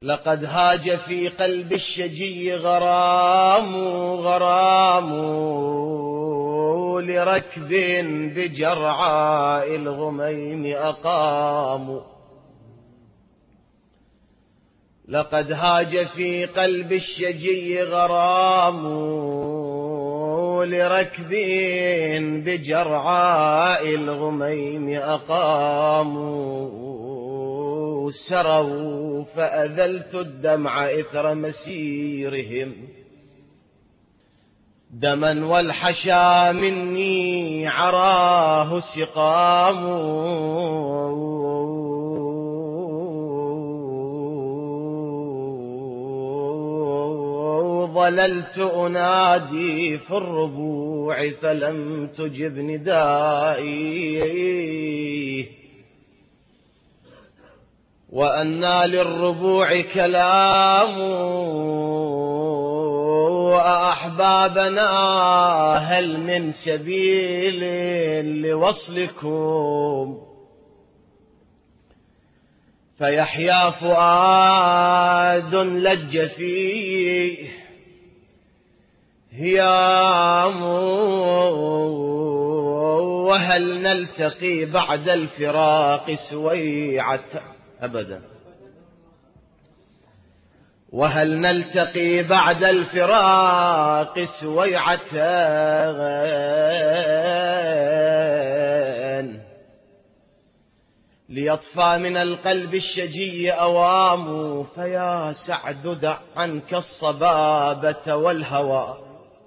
لقد هاج في قلب الشجي غرام لركب بجرعاء الغميم أقاموا. لقد هاج في قلب الشجي غرام لركب بجرعاء الغميم أقاموا. سروا فأذلت الدمع إثر مسيرهم دما والحشا مني عراه سقام. ظللت أنادي في الربوع فلم تجب ندائي وأنى للربوع كلام. وأحبابنا هل من سبيل لوصلكم فيحيا فؤاد لج فيه هيام. وهل نلتقي بعد الفراق سويعة أبدا وهل نلتقي بعد الفراق سويعة ليطفى من القلب الشجي أوام. فيا سعد دع عنك الصبابة والهوى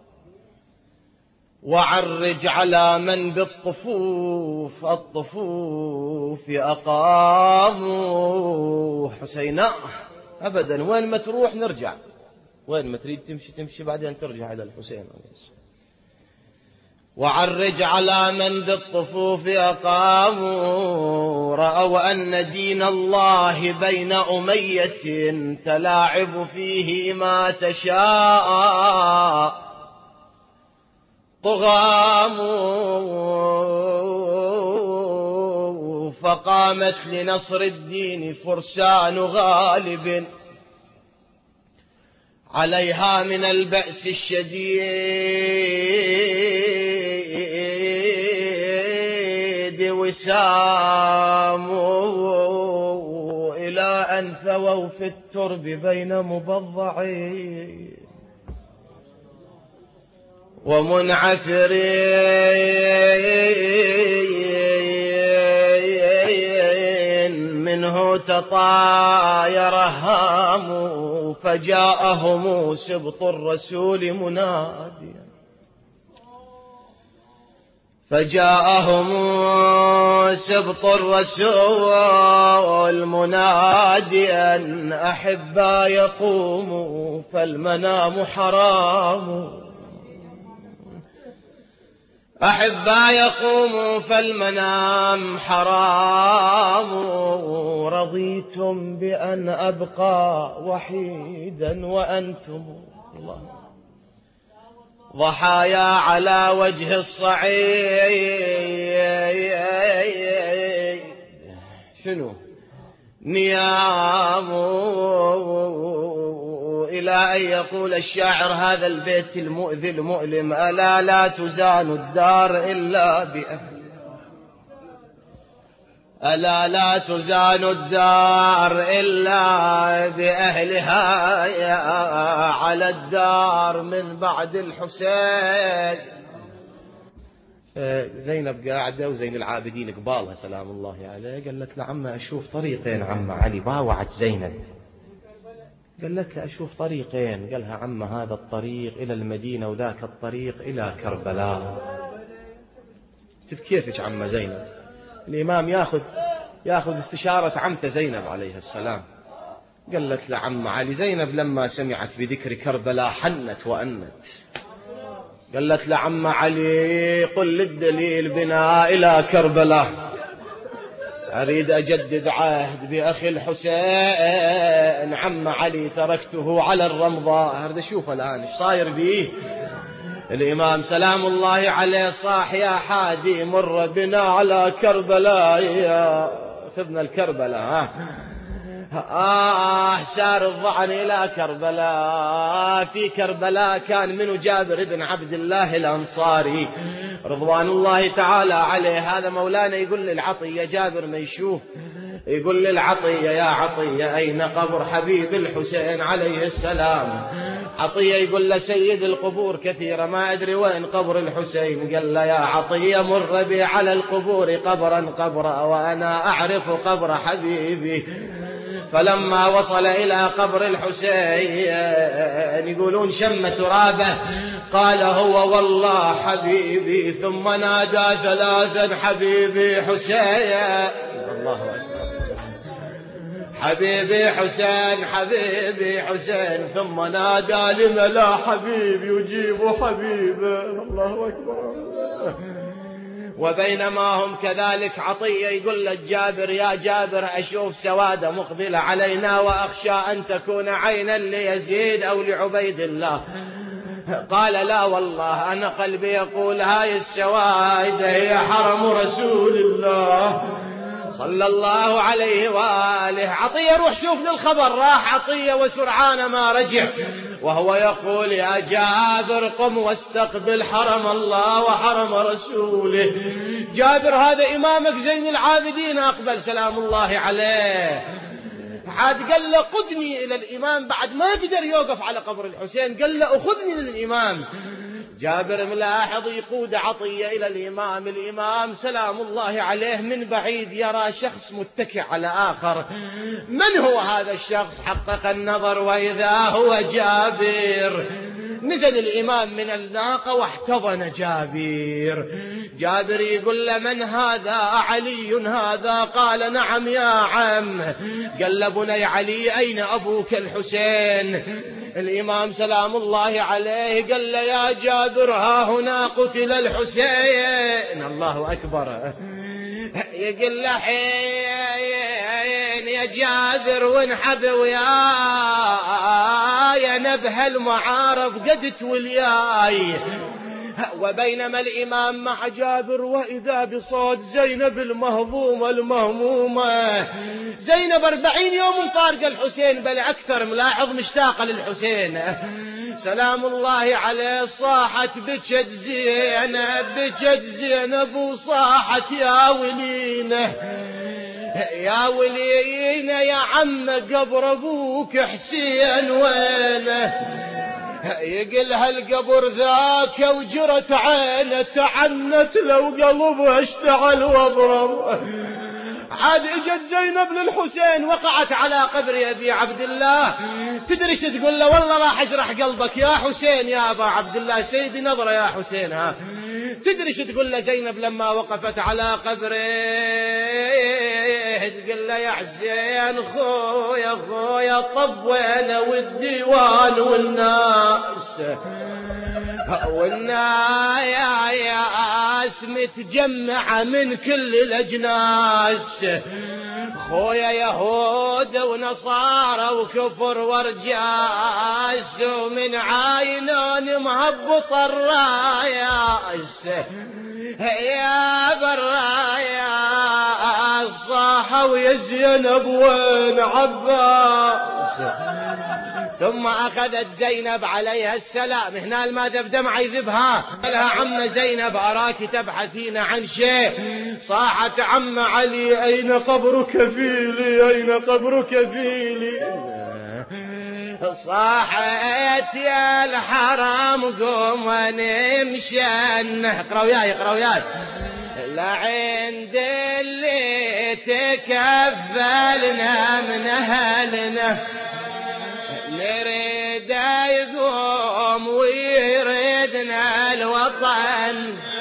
وعرج على من بالطفوف أقاموا. حسيناء أبدا وين ما تروح نرجع، وين ما تريد تمشي بعدين ترجع إلى الحسين. وعرج على من بالطفوف أقاموا. رأوا أن دين الله بين أمية تلاعب فيه ما تشاء طغام. فقامت لنصر الدين فرسان غالب عليها من البأس الشديد وسام. إلى أن ثووا في الترب بين مبضعين ومنعفرين منه تطاير هام. فجاءهم سبط الرسول مناديا فجاءهم سبط الرسول مناديا أحبا يقوموا فالمنام حرام. أحبا يقوموا فالمنام حرام. رضيتم بأن أبقى وحيدا وأنتم الله ضحايا على وجه الصعيد شنو نيام. إلى أن يقول الشاعر هذا البيت المؤذي المؤلم: ألا لا تزان الدار إلا بأهلها، ألا لا تزان الدار إلا بأهلها، يا على الدار من بعد الحسين. زينب قاعدة وزين العابدين قبالها سلام الله عليه، قالت لعمة أشوف طريقين عم علي. باوعت زينب قالت له أشوف طريقين. قالها عمة هذا الطريق إلى المدينة وذاك الطريق إلى كربلاء. شوف كيفك عمة زينب، الإمام ياخذ استشارة عمته زينب عليه السلام. قالت لعم علي زينب لما سمعت بذكر كربلاء حنت وأنت. قالت لعم علي قل للدليل بنا إلى كربلاء، أريد أجدد عهد بأخي الحسين. عم علي تركته على الرمضاء. هذا شوف الآن ايش صاير بيه الإمام سلام الله عليه. صاح يا حادي مر بنا على كربلاء، يا خذنا الكربلاء. سار الظعن إلى كربلاء. في كربلاء كان منه جابر بن عبد الله الأنصاري رضوان الله تعالى عليه. هذا مولانا يقول للعطية جابر ما يشوف، يقول للعطية يا عطية أين قبر حبيب الحسين عليه السلام؟ عطية يقول له سيد القبور كثيرة ما أدري وين قبر الحسين. قال له يا عطية مر بي على القبور قبرا قبرا وأنا أعرف قبر حبيبي. فلما وصل إلى قبر الحسين يقولون شم ترابه قال هو والله حبيبي، ثم نادى ثلاثا حبيبي حسين. الله أكبر. حبيبي حسين حبيبي حسين، ثم نادى لم لا حبيب يجيب حبيبه. الله أكبر. وبينما هم كذلك عطية يقول للجابر يا جابر أشوف سوادة مقبلة علينا وأخشى أن تكون عينا ليزيد أو لعبيد الله. قال لا والله أنا قلبي يقول هاي السوادة هي حرم رسول الله صلى الله عليه وآله. عطية روح شوف للخبر. راح عطية وسرعان ما رجع وهو يقول يا جابر قم واستقبل حرم الله وحرم رسوله. جابر هذا إمامك زين العابدين أقبل سلام الله عليه. عاد قال له قدني إلى الإمام، بعد ما قدر يوقف على قبر الحسين قال له أخذني للإمام. جابر ملاحظ يقود عطية إلى الإمام. الإمام سلام الله عليه من بعيد يرى شخص متكئ على آخر. من هو هذا الشخص؟ حقق النظر وإذا هو جابر. نزل الإمام من الناقة واحتضن جابر. جابر يقول له من هذا؟ علي هذا؟ قال نعم يا عم. قال له بني علي أين أبوك الحسين؟ الإمام سلام الله عليه قال له يا جابر ها هنا قتل الحسين. الله أكبر. يقول له حين يا جابر وانحب وياي نبه المعارف قد تولياي. وبينما الإمام مع جابر وإذا بصوت زينب المهضومة المهمومة. زينب 40 يوم فارقة الحسين بل أكثر، ملاحظ مشتاقة للحسين سلام الله عليه. صاحت بكت زينب بكت زينب وصاحت يا ولينا يا ولينا يا عم قبر أبوك حسين وينه؟ يقل هالقبر ذاك وجرت عينه تعنت لو قلبها اشتعل واضرب. عاد اجت زينب للحسين وقعت على قبر ابي عبد الله. تدري ايش تقول له؟ والله راح اجرح قلبك يا حسين يا ابا عبد الله سيدي نظره يا حسين. ها تدري ايش تقول له زينب لما وقفت على قبره؟ تقول له يا حسين خويا خويا طبينا والديوان والناس متجمعة من كل الأجناس. خويا يهود ونصارى وكفر ورجاس ومن عاينون مهبط الراياس يا بالراياس صاحوا يا زينب وين عباس. ثم أخذت زينب عليها السلام. هنا الماذا بدمع يذبها. قالها عم زينب أراك تبحثين عن شيء. صاحت عم علي أين قبرك فيلي أين قبرك فيلي؟ صاحت يا الحرام قوم ونمشن. اقرأ وياي اقرأ وياي. لعند اللي تكفلنا من أهلنا نريد يقوم ويردنا الوطن